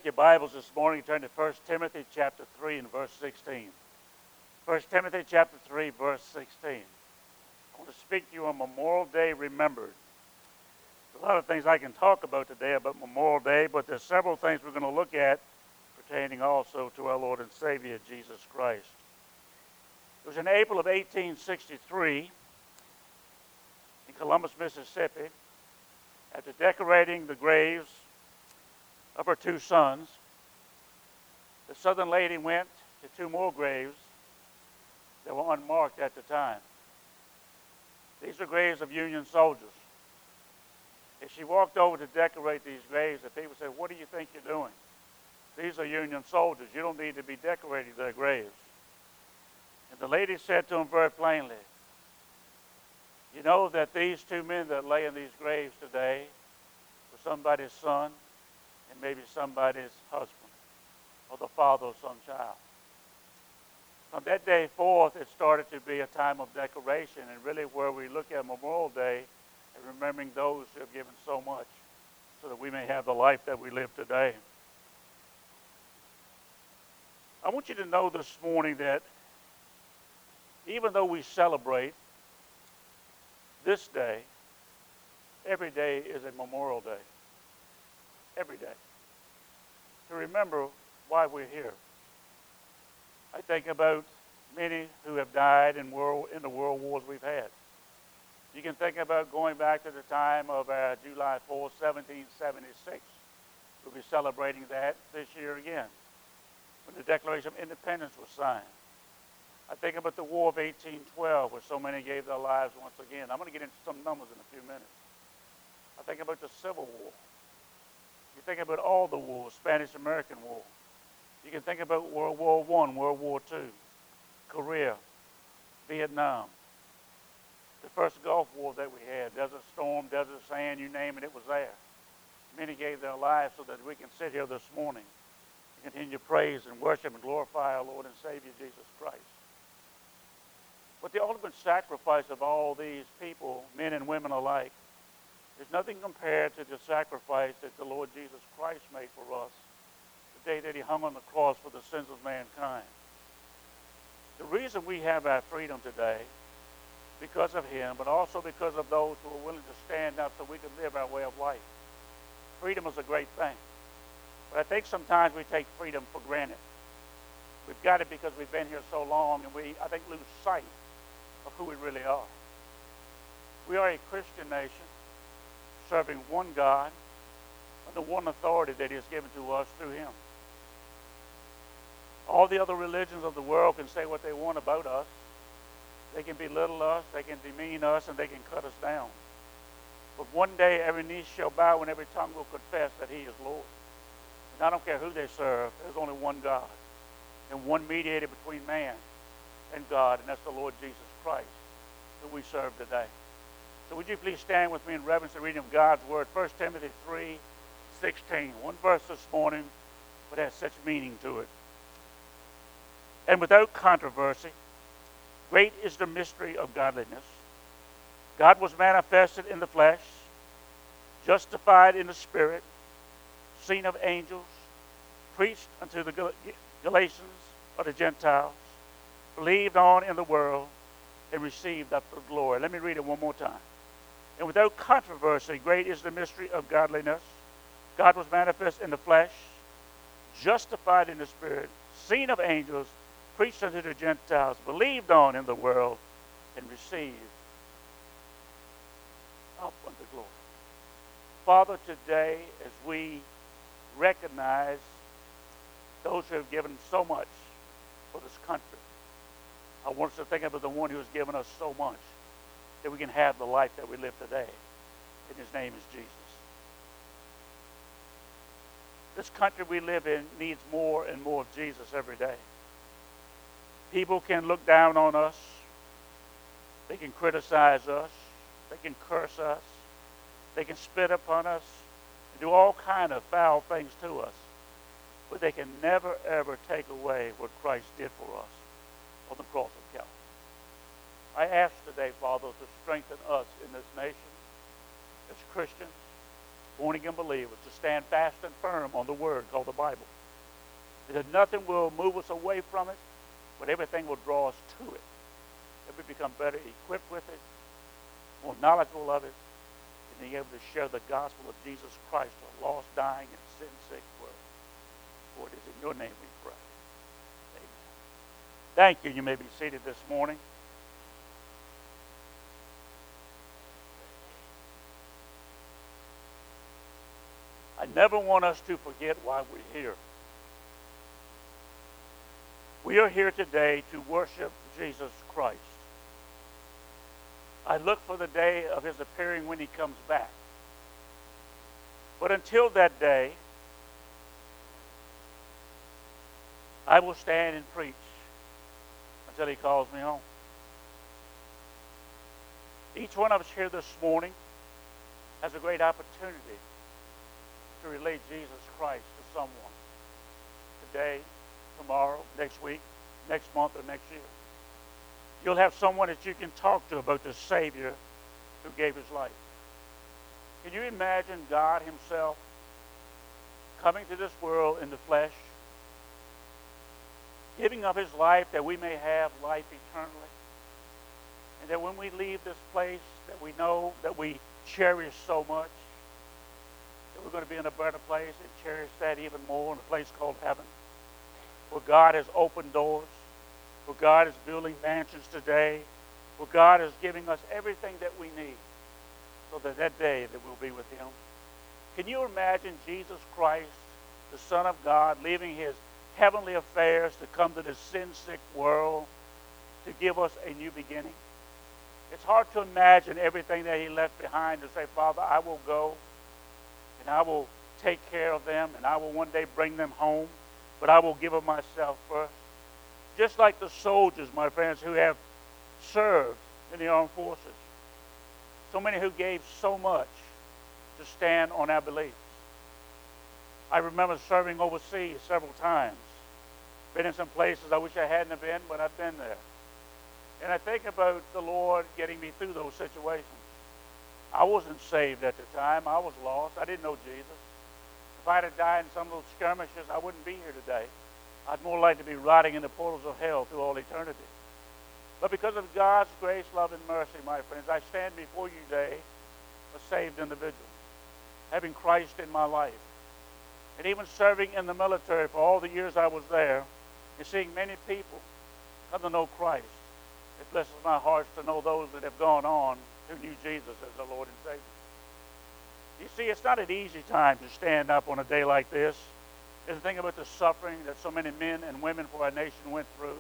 your Bibles this morning, turn to 1 Timothy chapter 3 and verse 16. 1 Timothy chapter 3, verse 16. I want to speak to you on Memorial Day remembered. There's a lot of things I can talk about today about Memorial Day, but there's several things we're going to look at pertaining also to our Lord and Savior, Jesus Christ. It was in April of 1863 in Columbus, Mississippi, after decorating the graves of her two sons, the Southern lady went to two more graves that were unmarked at the time. These are graves of Union soldiers. As she walked over to decorate these graves, the people said, "What do you think you're doing? These are Union soldiers. You don't need to be decorating their graves." And the lady said to them very plainly, "You know that these two men that lay in these graves today were somebody's son and maybe somebody's husband or the father of some child." From that day forth, it started to be a time of decoration, and really where we look at Memorial Day and remembering those who have given so much so that we may have the life that we live today. I want you to know this morning that even though we celebrate this day, every day is a Memorial Day. Every day. To remember why we're here. I think about many who have died in the world wars we've had. You can think about going back to the time of July 4, 1776. We'll be celebrating that this year again, when the Declaration of Independence was signed. I think about the War of 1812, where so many gave their lives once again. I'm going to get into some numbers in a few minutes. I think about the Civil War. You think about all the wars, Spanish-American War. You can think about World War I, World War II, Korea, Vietnam, the first Gulf War that we had, Desert Storm, Desert Sand, you name it, it was there. Many gave their lives so that we can sit here this morning and continue to praise and worship and glorify our Lord and Savior, Jesus Christ. But the ultimate sacrifice of all these people, men and women alike, is nothing compared to the sacrifice that the Lord Jesus Christ made for us the day that he hung on the cross for the sins of mankind. The reason we have our freedom today, because of him, but also because of those who are willing to stand up so we can live our way of life. Freedom is a great thing. But I think sometimes we take freedom for granted. We've got it because we've been here so long, and we, I think, lose sight of who we really are. We are a Christian nation, serving one God, and the one authority that he has given to us through him. All the other religions of the world can say what they want about us. They can belittle us, they can demean us, and they can cut us down. But one day every knee shall bow and every tongue will confess that he is Lord. And I don't care who they serve, there's only one God and one mediator between man and God, and that's the Lord Jesus Christ who we serve today. So would you please stand with me in reverence to the reading of God's word, 1 Timothy 3:16. One verse this morning, but has such meaning to it. "And without controversy, great is the mystery of godliness. God was manifested in the flesh, justified in the spirit, seen of angels, preached unto the Galatians or the Gentiles, believed on in the world, and received up the glory." Let me read it one more time. "And without controversy, great is the mystery of godliness. God was manifest in the flesh, justified in the spirit, seen of angels, preached unto the Gentiles, believed on in the world, and received up unto glory." Father, today as we recognize those who have given so much for this country, I want us to think about the one who has given us so much that we can have the life that we live today. And his name is Jesus. This country we live in needs more and more of Jesus every day. People can look down on us. They can criticize us. They can curse us. They can spit upon us and do all kind of foul things to us. But they can never, ever take away what Christ did for us on the cross of Calvary. I ask today, Father, to strengthen us in this nation as Christians, born-again believers, to stand fast and firm on the Word called the Bible. That nothing will move us away from it, but everything will draw us to it. That we become better equipped with it, more knowledgeable of it, and being able to share the gospel of Jesus Christ to a lost, dying, and sin-sick world. For it is in your name we pray. Amen. Thank you. You may be seated this morning. I never want us to forget why we're here. We are here today to worship Jesus Christ. I look for the day of his appearing when he comes back. But until that day, I will stand and preach until he calls me home. Each one of us here this morning has a great opportunity to relate Jesus Christ to someone. Today, tomorrow, next week, next month, or next year. You'll have someone that you can talk to about the Savior who gave his life. Can you imagine God himself coming to this world in the flesh, giving up his life that we may have life eternally? And that when we leave this place that we know that we cherish so much, that we're going to be in a better place and cherish that even more in a place called heaven, where God has opened doors, where God is building mansions today, where God is giving us everything that we need so that day that we'll be with him. Can you imagine Jesus Christ, the Son of God, leaving his heavenly affairs to come to this sin-sick world to give us a new beginning? It's hard to imagine everything that he left behind to say, Father, I will go and I will take care of them and I will one day bring them home, but I will give of myself first. Just like the soldiers, my friends, who have served in the armed forces. So many who gave so much to stand on our beliefs. I remember serving overseas several times. Been in some places I wish I hadn't been, but I've been there. And I think about the Lord getting me through those situations. I wasn't saved at the time. I was lost. I didn't know Jesus. If I had died in some of those skirmishes, I wouldn't be here today. I'd more likely to be rotting in the portals of hell through all eternity. But because of God's grace, love, and mercy, my friends, I stand before you today a saved individual, having Christ in my life. And even serving in the military for all the years I was there, and seeing many people come to know Christ. It blesses my heart to know those that have gone on who knew Jesus as their Lord and Savior. You see, it's not an easy time to stand up on a day like this and think about the suffering that so many men and women for our nation went through.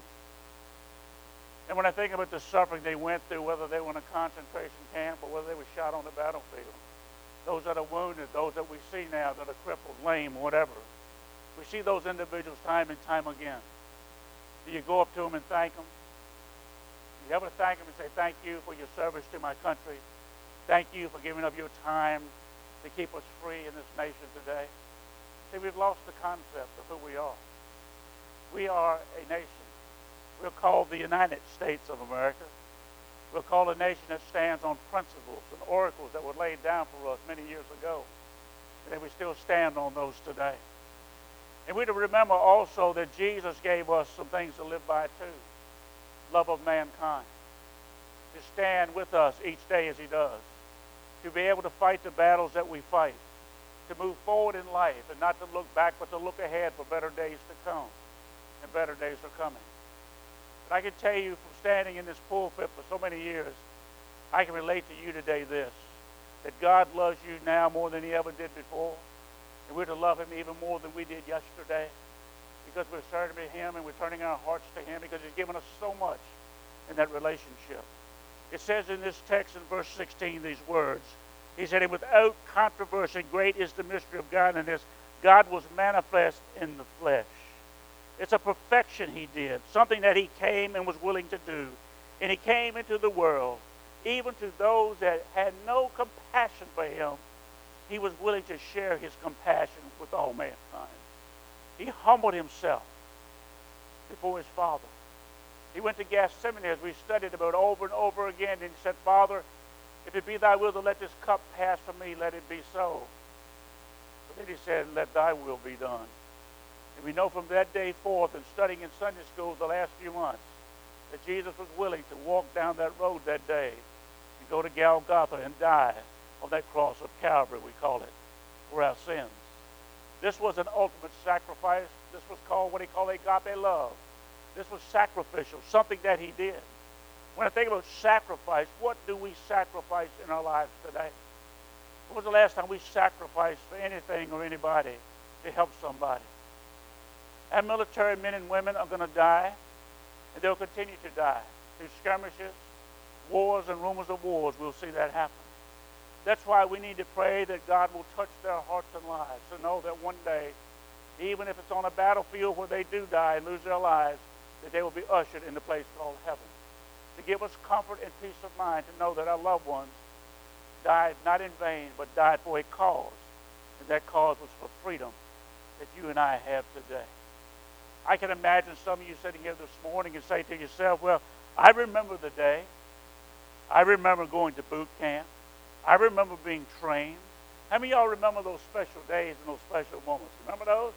And when I think about the suffering they went through, whether they were in a concentration camp or whether they were shot on the battlefield, those that are wounded, those that we see now that are crippled, lame, whatever, we see those individuals time and time again. Do you go up to them and thank them? Do you ever thank them and say, thank you for your service to my country. Thank you for giving up your time to keep us free in this nation today. See, we've lost the concept of who we are. We are a nation. We're called the United States of America. We're called a nation that stands on principles and oracles that were laid down for us many years ago. And we still stand on those today. And we're to remember also that Jesus gave us some things to live by too. Love of mankind. To stand with us each day as he does. To be able to fight the battles that we fight. To move forward in life and not to look back, but to look ahead for better days to come. And better days are coming. But I can tell you from standing in this pulpit for so many years, I can relate to you today this, that God loves you now more than he ever did before. And we're to love him even more than we did yesterday because we're serving him and we're turning our hearts to him because he's given us so much in that relationship. It says in this text in verse 16 these words. He said, without controversy, great is the mystery of godliness. God was manifest in the flesh. It's a perfection he did, something that he came and was willing to do. And he came into the world, even to those that had no compassion for him. He was willing to share his compassion with all mankind. He humbled himself before his Father. He went to Gethsemane, as we studied about over and over again, and he said, Father, if it be thy will to let this cup pass from me, let it be so. But then he said, let thy will be done. And we know from that day forth and studying in Sunday school the last few months that Jesus was willing to walk down that road that day and go to Golgotha and die on that cross of Calvary, we call it, for our sins. This was an ultimate sacrifice. This was called what he called agape love. This was sacrificial, something that he did. When I think about sacrifice, what do we sacrifice in our lives today? When was the last time we sacrificed for anything or anybody to help somebody? Our military men and women are going to die, and they'll continue to die through skirmishes, wars, and rumors of wars. We'll see that happen. That's why we need to pray that God will touch their hearts and lives to know that one day, even if it's on a battlefield where they do die and lose their lives, that they will be ushered in the place called heaven. To give us comfort and peace of mind to know that our loved ones died not in vain, but died for a cause. And that cause was for freedom that you and I have today. I can imagine some of you sitting here this morning and say to yourself, well, I remember the day. I remember going to boot camp. I remember being trained. How many of y'all remember those special days and those special moments? Remember those?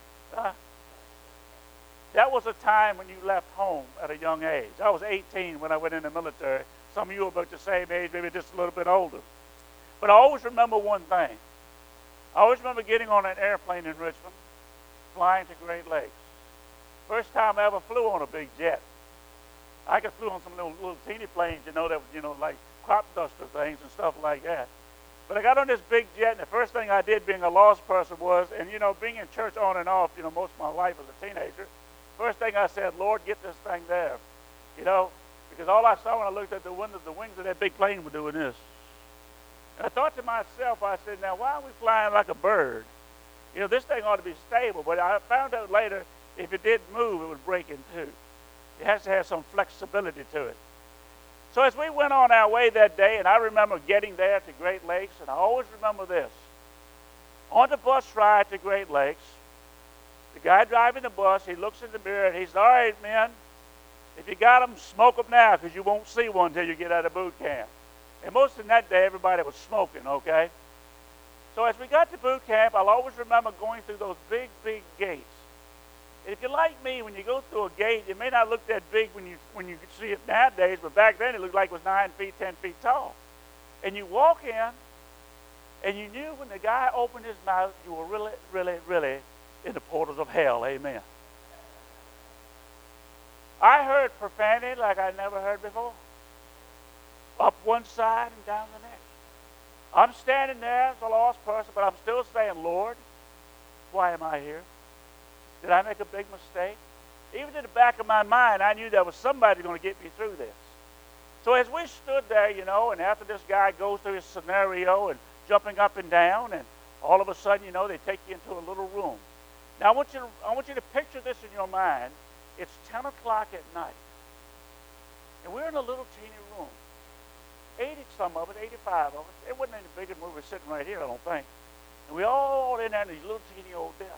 That was a time when you left home at a young age. I was 18 when I went in the military. Some of you are about the same age, maybe just a little bit older. But I always remember one thing. I always remember getting on an airplane in Richmond, flying to Great Lakes. First time I ever flew on a big jet. I could flew on some little teeny planes, like crop duster things and stuff like that. But I got on this big jet, and the first thing I did being a lost person was, and being in church on and off, most of my life as a teenager, first thing I said, Lord, get this thing there. Because all I saw when I looked at the windows, the wings of that big plane were doing this. And I thought to myself, I said, now why are we flying like a bird? This thing ought to be stable. But I found out later, if it didn't move, it would break in two. It has to have some flexibility to it. So as we went on our way that day, and I remember getting there to Great Lakes, and I always remember this. On the bus ride to Great Lakes, the guy driving the bus, he looks in the mirror, and he says, all right, men, if you got them, smoke them now, because you won't see one until you get out of boot camp. And most of that day, everybody was smoking, okay? So as we got to boot camp, I'll always remember going through those big, big gates. And if you're like me, when you go through a gate, it may not look that big when you see it nowadays, but back then it looked like it was 9 feet, 10 feet tall. And you walk in, and you knew when the guy opened his mouth, you were really, really, really in the portals of hell, amen. I heard profanity like I never heard before. Up one side and down the next. I'm standing there as a lost person, but I'm still saying, Lord, why am I here? Did I make a big mistake? Even in the back of my mind, I knew there was somebody going to get me through this. So as we stood there, and after this guy goes through his scenario and jumping up and down, and all of a sudden, they take you into a little room. Now, I want you to picture this in your mind. It's 10 o'clock at night. And we're in a little teeny room. 80-some of us, 85 of us. It wasn't any bigger than we were sitting right here, I don't think. And we all in there in these little teeny old desks.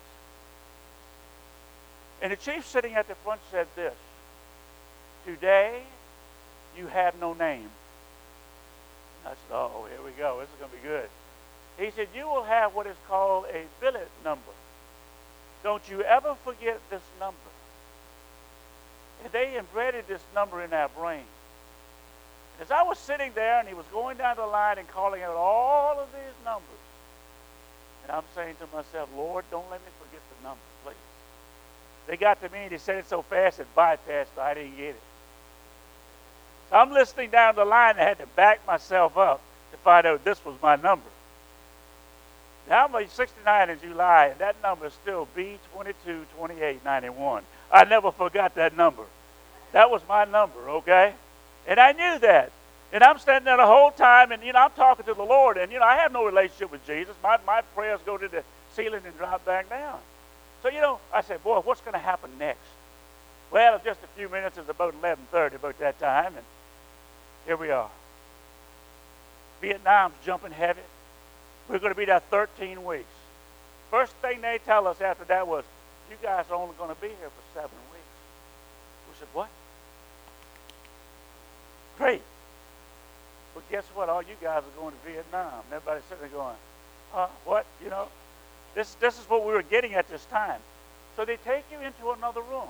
And the chief sitting at the front said this, today you have no name. And I said, oh, here we go. This is going to be good. He said, you will have what is called a billet number. Don't you ever forget this number. And they embedded this number in our brain. As I was sitting there and he was going down the line and calling out all of these numbers, and I'm saying to myself, Lord, don't let me forget the number, please. They got to me and he said it so fast it bypassed, I didn't get it. So I'm listening down the line and I had to back myself up to find out this was my number. Now I'm 69 in July, and that number is still B222891. I never forgot that number. That was my number, okay? And I knew that. And I'm standing there the whole time, and, I'm talking to the Lord, and, I have no relationship with Jesus. My prayers go to the ceiling and drop back down. So, I said, boy, what's going to happen next? Well, in just a few minutes, it's about 11:30, about that time, and here we are. Vietnam's jumping heavy. We're going to be there 13 weeks. First thing they tell us after that was, you guys are only going to be here for 7 weeks. We said, what? Great. But guess what? All you guys are going to Vietnam. And everybody's sitting there going, huh? What? This is what we were getting at this time. So they take you into another room.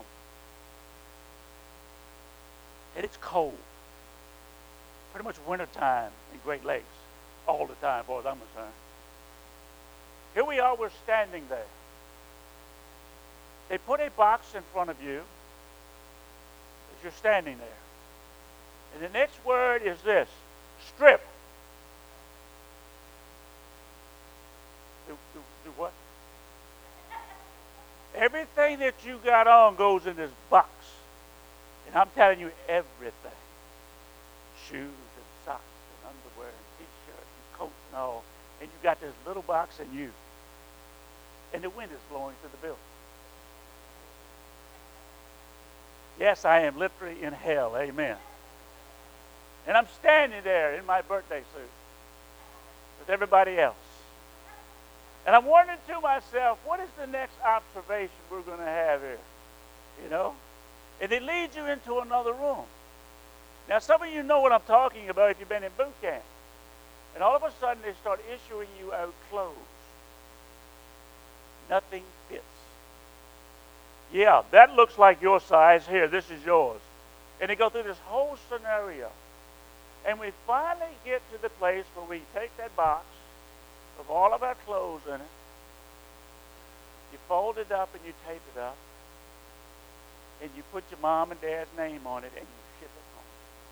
And it's cold. Pretty much wintertime in Great Lakes. All the time, as far as I'm concerned. Here we are, we're standing there. They put a box in front of you as you're standing there. And the next word is this: strip. Do what? Everything that you got on goes in this box. And I'm telling you, everything. Shoes and socks and underwear and t-shirts and coats and all. And you got this little box in you. And the wind is blowing through the building. Yes, I am literally in hell. Amen. And I'm standing there in my birthday suit with everybody else. And I'm wondering to myself, what is the next observation we're going to have here? You know? And it leads you into another room. Now, some of you know what I'm talking about if you've been in boot camp. And all of a sudden, they start issuing you out clothes. Nothing fits. Yeah, that looks like your size. Here, this is yours. And they go through this whole scenario. And we finally get to the place where we take that box of all of our clothes in it. You fold it up and you tape it up. And you put your mom and dad's name on it and you ship it home.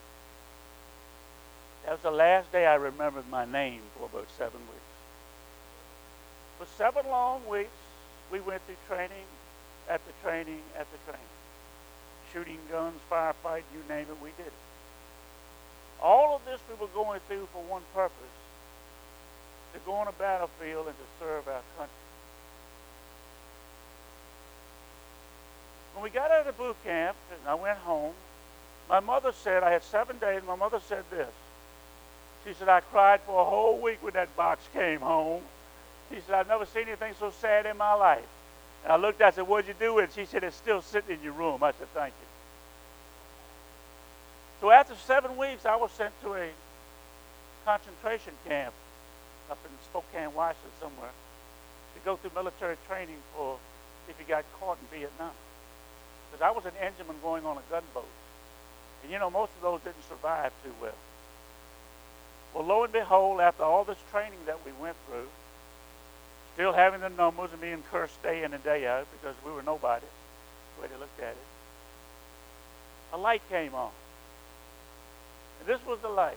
That was the last day I remembered my name for about 7 weeks. For 7 long weeks, we went through training after training after training. Shooting guns, firefighting, you name it, we did it. All of this we were going through for one purpose: to go on a battlefield and to serve our country. When we got out of boot camp and I went home, my mother said, I had 7 days, my mother said this. She said, I cried for a whole week when that box came home. She said, I've never seen anything so sad in my life. And I looked, I said, what'd you do with it? She said, it's still sitting in your room. I said, thank you. So after 7 weeks, I was sent to a concentration camp up in Spokane, Washington somewhere, to go through military training for if you got caught in Vietnam. Because I was an engineman going on a gunboat. And you know, most of those didn't survive too well. Well, lo and behold, after all this training that we went through, still having the numbers and being cursed day in and day out because we were nobody, the way they looked at it, a light came on. And this was the light.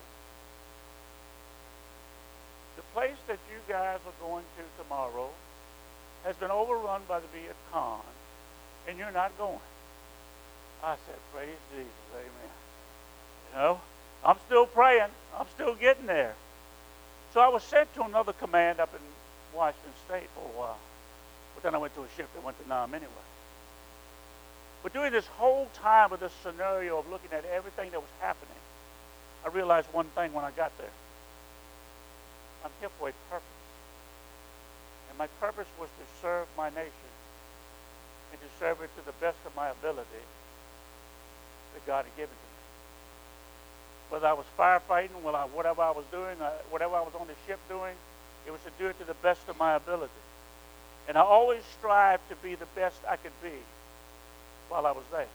The place that you guys are going to tomorrow has been overrun by the Viet Cong, and you're not going. I said, praise Jesus, amen. You know, I'm still praying. I'm still getting there. So I was sent to another command up in Washington State for a while. But then I went to a ship that went to Nam anyway. But during this whole time of this scenario of looking at everything that was happening, I realized one thing when I got there. I'm here for a purpose. And my purpose was to serve my nation and to serve it to the best of my ability that God had given to me. Whether I was firefighting, whatever I was doing, whatever I was on the ship doing, it was to do it to the best of my ability. And I always strived to be the best I could be while I was there.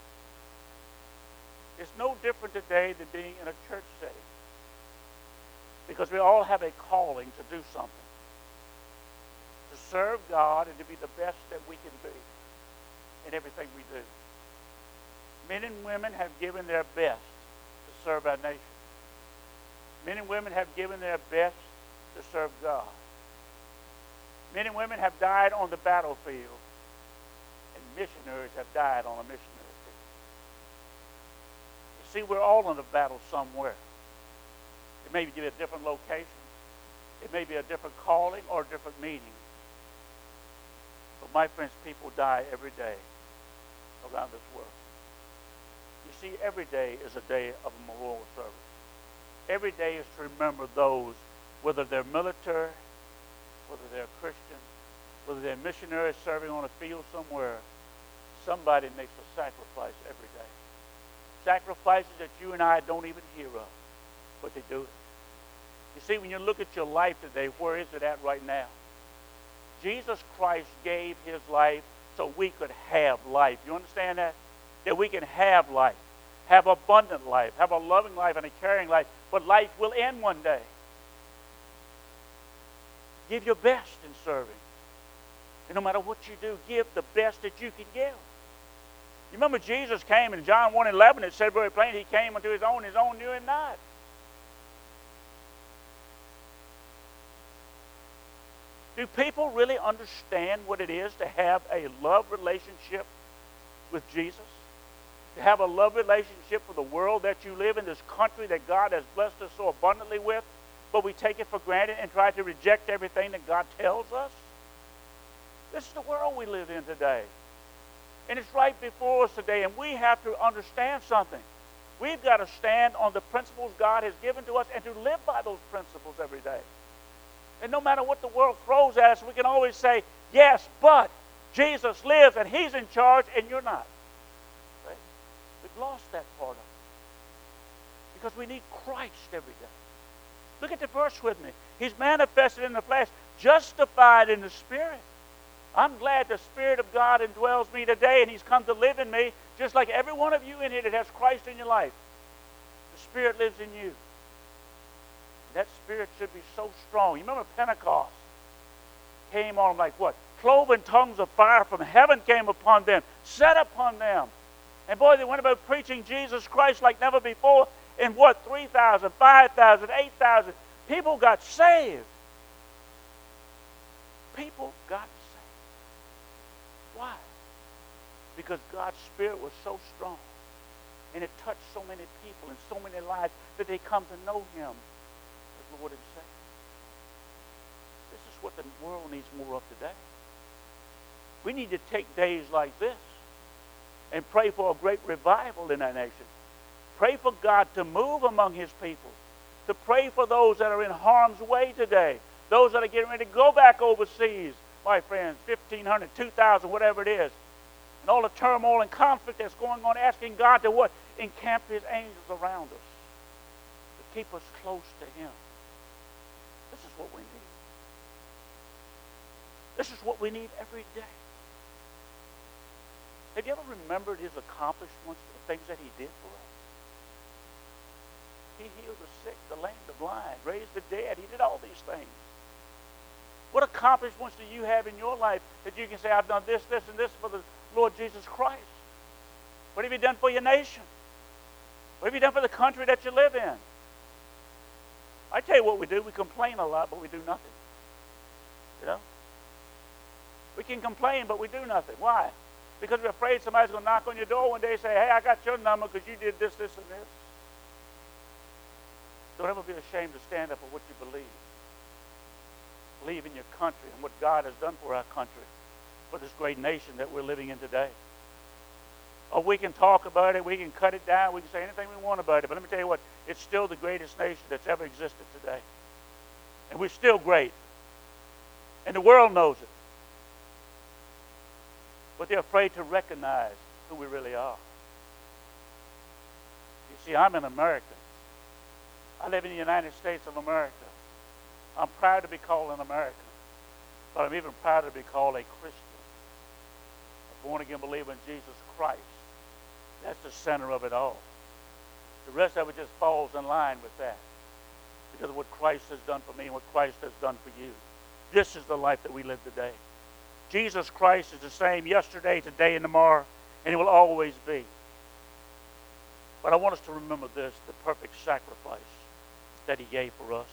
It's no different today than being in a church setting, because we all have a calling to do something, to serve God and to be the best that we can be in everything we do. Men and women have given their best to serve our nation. Men and women have given their best to serve God. Men and women have died on the battlefield, and missionaries have died on a missionary field. You see, we're all in a battle somewhere. It may be a different location. It may be a different calling or a different meaning. But my friends, people die every day around this world. You see, every day is a day of a memorial service. Every day is to remember those, whether they're military, whether they're Christian, whether they're missionaries serving on a field somewhere. Somebody makes a sacrifice every day. Sacrifices that you and I don't even hear of, but they do it. You see, when you look at your life today, where is it at right now? Jesus Christ gave his life so we could have life. You understand that? That we can have life, have abundant life, have a loving life and a caring life, but life will end one day. Give your best in serving. And no matter what you do, give the best that you can give. You remember Jesus came in John 1:11, it said very plain, he came unto his own knew him not. Do people really understand what it is to have a love relationship with Jesus? To have a love relationship with the world that you live in, this country that God has blessed us so abundantly with, but we take it for granted and try to reject everything that God tells us? This is the world we live in today. And it's right before us today, and we have to understand something. We've got to stand on the principles God has given to us and to live by those principles every day. And no matter what the world throws at us, we can always say, yes, but Jesus lives and he's in charge and you're not. Right? We've lost that part of it. Because we need Christ every day. Look at the verse with me. He's manifested in the flesh, justified in the Spirit. I'm glad the Spirit of God indwells me today and he's come to live in me, just like every one of you in here that has Christ in your life. The Spirit lives in you. That Spirit should be so strong. You remember Pentecost came on them like what? Cloven tongues of fire from heaven came upon them, set upon them. And boy, they went about preaching Jesus Christ like never before. And what? 3,000, 5,000, 8,000 people got saved. People got saved. Why? Because God's Spirit was so strong. And it touched so many people and so many lives that they come to know him as Lord and Savior. This is what the world needs more of today. We need to take days like this and pray for a great revival in our nation. Pray for God to move among his people. To pray for those that are in harm's way today. Those that are getting ready to go back overseas. My friends, 1,500, 2,000, whatever it is. And all the turmoil and conflict that's going on, asking God to what? Encamp his angels around us. To keep us close to him. This is what we need. This is what we need every day. Have you ever remembered his accomplishments, the things that he did for us? He healed the sick, the lame, the blind, raised the dead. He did all these things. What accomplishments do you have in your life that you can say, I've done this, this, and this for the Lord Jesus Christ? What have you done for your nation? What have you done for the country that you live in? I tell you what we do. We complain a lot, but we do nothing. You know? We can complain, but we do nothing. Why? Because we're afraid somebody's going to knock on your door one day and say, hey, I got your number because you did this, this, and this. Don't ever be ashamed to stand up for what you believe. Believe in your country and what God has done for our country, for this great nation that we're living in today. Or we can talk about it, we can cut it down, we can say anything we want about it, but let me tell you what, it's still the greatest nation that's ever existed today. And we're still great. And the world knows it. But they're afraid to recognize who we really are. You see, I'm an American. I live in the United States of America. I'm proud to be called an American. But I'm even prouder to be called a Christian. A born-again believer in Jesus Christ. That's the center of it all. The rest of it just falls in line with that. Because of what Christ has done for me and what Christ has done for you. This is the life that we live today. Jesus Christ is the same yesterday, today, and tomorrow, and he will always be. But I want us to remember this, the perfect sacrifice that he gave for us.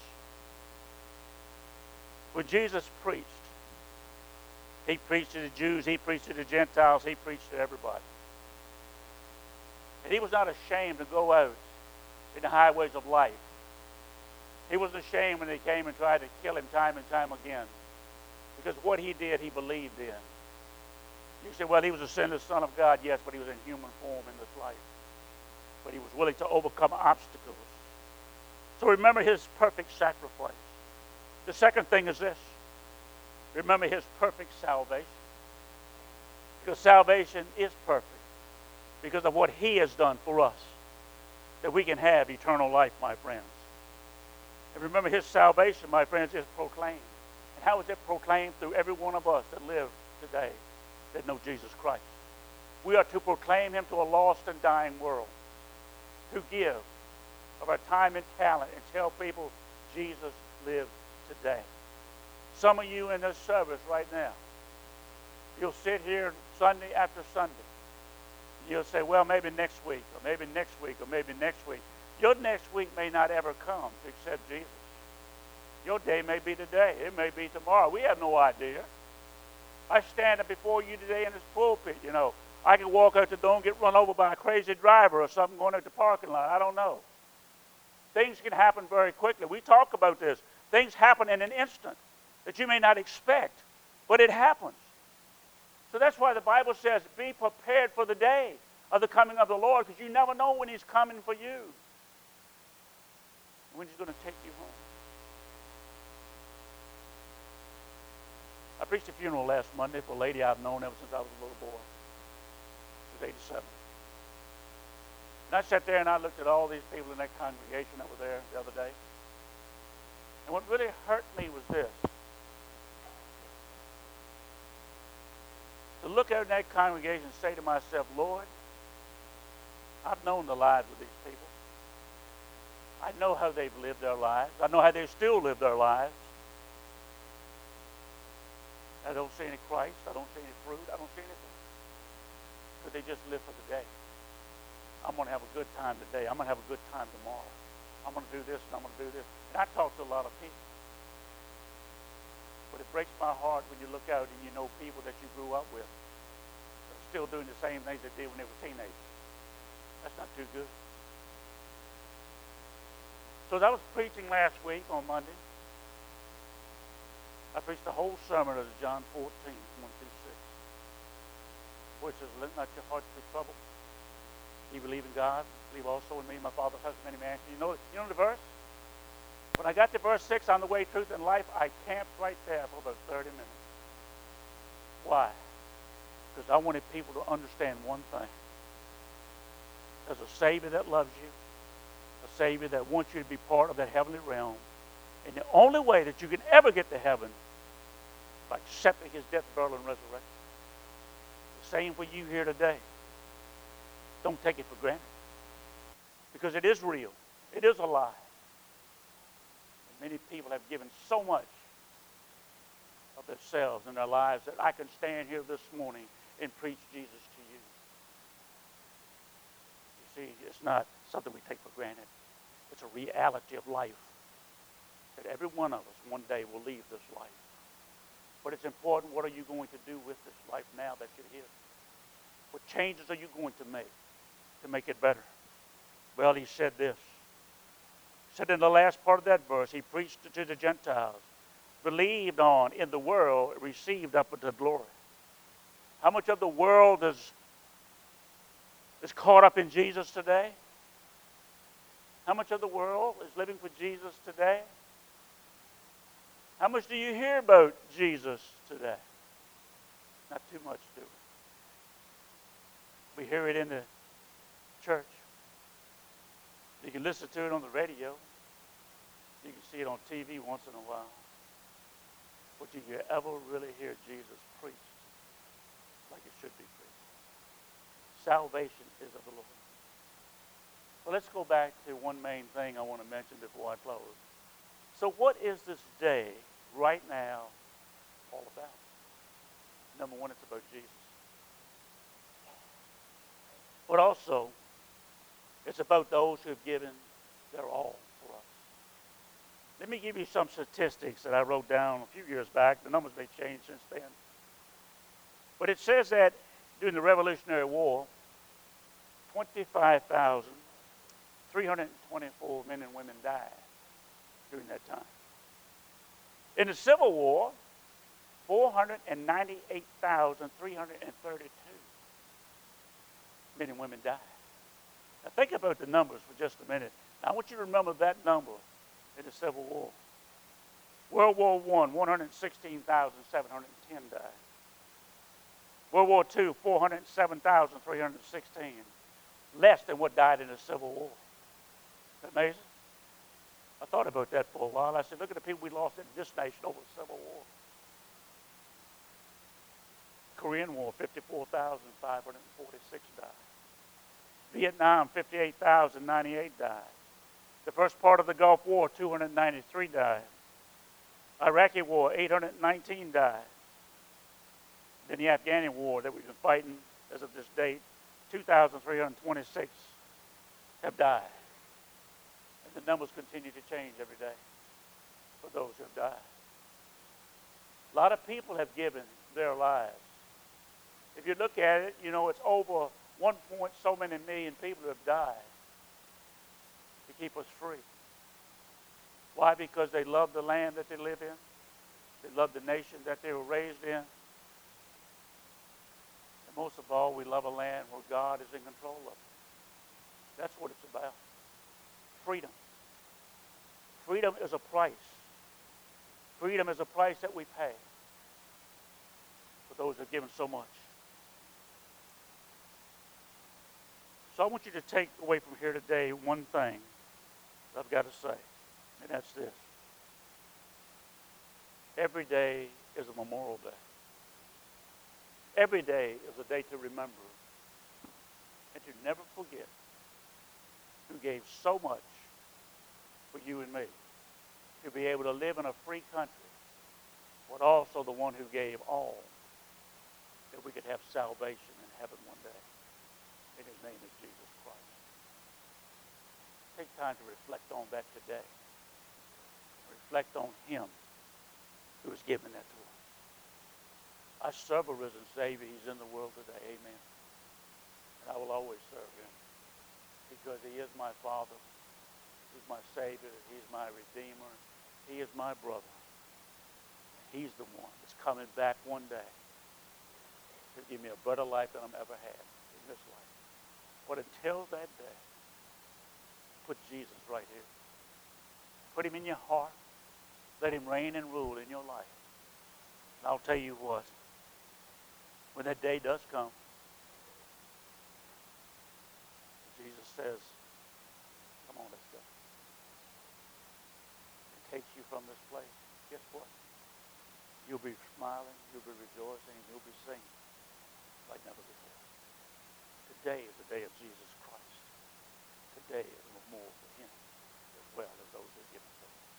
When Jesus preached, he preached to the Jews, he preached to the Gentiles, he preached to everybody. And he was not ashamed to go out in the highways of life. He wasn't ashamed when they came and tried to kill him time and time again. Because what he did, he believed in. You say, well, he was a sinless Son of God. Yes, but he was in human form in this life. But he was willing to overcome obstacles. So remember his perfect sacrifice. The second thing is this. Remember his perfect salvation. Because salvation is perfect. Because of what he has done for us. That we can have eternal life, my friends. And remember his salvation, my friends, is proclaimed. how is it proclaimed? Through every one of us that live today that know Jesus Christ. We are to proclaim him to a lost and dying world, to give of our time and talent and tell people Jesus lives today. Some of you in this service right now, you'll sit here Sunday after Sunday. You'll say, well, maybe next week, or maybe next week, or maybe next week. Your next week may not ever come to accept Jesus. Your day may be today. It may be tomorrow. We have no idea. I stand up before you today in this pulpit, you know. I can walk out the door and get run over by a crazy driver or something going out the parking lot. I don't know. Things can happen very quickly. We talk about this. Things happen in an instant that you may not expect, but it happens. So that's why the Bible says, be prepared for the day of the coming of the Lord, because you never know when he's coming for you, when he's going to take you home. I preached a funeral last Monday for a lady I've known ever since I was a little boy. She was 87. And I sat there and I looked at all these people in that congregation that were there the other day. And what really hurt me was this. To look out in that congregation and say to myself, Lord, I've known the lives of these people. I know how they've lived their lives. I know how they still live their lives. I don't see any Christ. I don't see any fruit. I don't see anything. Because they just live for the day. I'm going to have a good time today. I'm going to have a good time tomorrow. I'm going to do this and I'm going to do this. And I talk to a lot of people. But it breaks my heart when you look out and you know people that you grew up with that are still doing the same things they did when they were teenagers. That's not too good. So as I was preaching last week on Monday, I preached the whole sermon of John 14, 1 through 6, where it says, let not your hearts be troubled. You believe in God, believe also in me. My Father's house many mansions. You know the verse? When I got to verse 6 on the way, truth, and life, I camped right there for about 30 minutes. Why? Because I wanted people to understand one thing. There's a Savior that loves you, a Savior that wants you to be part of that heavenly realm. And the only way that you can ever get to heaven is by accepting his death, burial, and resurrection. The same for you here today. Don't take it for granted. Because it is real. It is alive. And many people have given so much of themselves and their lives that I can stand here this morning and preach Jesus to you. You see, it's not something we take for granted. It's a reality of life. That every one of us one day will leave this life. But it's important, what are you going to do with this life now that you're here? What changes are you going to make it better? Well, he said this. He said in the last part of that verse, he preached to the Gentiles, believed on in the world, received up into glory. How much of the world is caught up in Jesus today? How much of the world is living for Jesus today? How much do you hear about Jesus today? Not too much, do we? We hear it in the church. You can listen to it on the radio. You can see it on TV once in a while. But do you ever really hear Jesus preached like it should be preached? Salvation is of the Lord. Well, let's go back to one main thing I want to mention before I close. So what is this day right now all about? Number one, it's about Jesus. But also, it's about those who have given their all for us. Let me give you some statistics that I wrote down a few years back. The numbers may change since then. But it says that during the Revolutionary War, 25,324 men and women died during that time. In the Civil War, 498,332 men and women died. Now think about the numbers for just a minute. Now I want you to remember that number in the Civil War. World War I, 116,710 died. World War II, 407,316. Less than what died in the Civil War. Isn't that amazing? I thought about that for a while. I said, look at the people we lost in this nation over the Civil War. Korean War, 54,546 died. Vietnam, 58,098 died. The first part of the Gulf War, 293 died. Iraqi War, 819 died. Then the Afghani War that we've been fighting as of this date, 2,326 have died. And the numbers continue to change every day for those who have died. A lot of people have given their lives. If you look at it, you know, it's over 1 point so many million people who have died to keep us free. Why? Because they love the land that they live in. They love the nation that they were raised in. And most of all, we love a land where God is in control of it. That's what it's about. Freedom. Freedom is a price. Freedom is a price that we pay for those who have given so much. So I want you to take away from here today one thing that I've got to say, and that's this. Every day is a Memorial Day. Every day is a day to remember and to never forget who gave so much for you and me to be able to live in a free country, but also the one who gave all that we could have salvation in heaven one day. And his name is Jesus Christ. Take time to reflect on that today. Reflect on him who has given that to us. I serve a risen Savior. He's in the world today. Amen. And I will always serve him because he is my Father. He's my Savior. He's my Redeemer. He is my brother. And he's the one that's coming back one day to give me a better life than I've ever had in this life. But until that day, put Jesus right here. Put him in your heart. Let him reign and rule in your life. And I'll tell you what, when that day does come, Jesus says, come on, let's go. And takes you from this place. Guess what? You'll be smiling, you'll be rejoicing, and you'll be singing like never before. Today is the day of Jesus Christ. Today is a memorial for him as well as those who have given so much.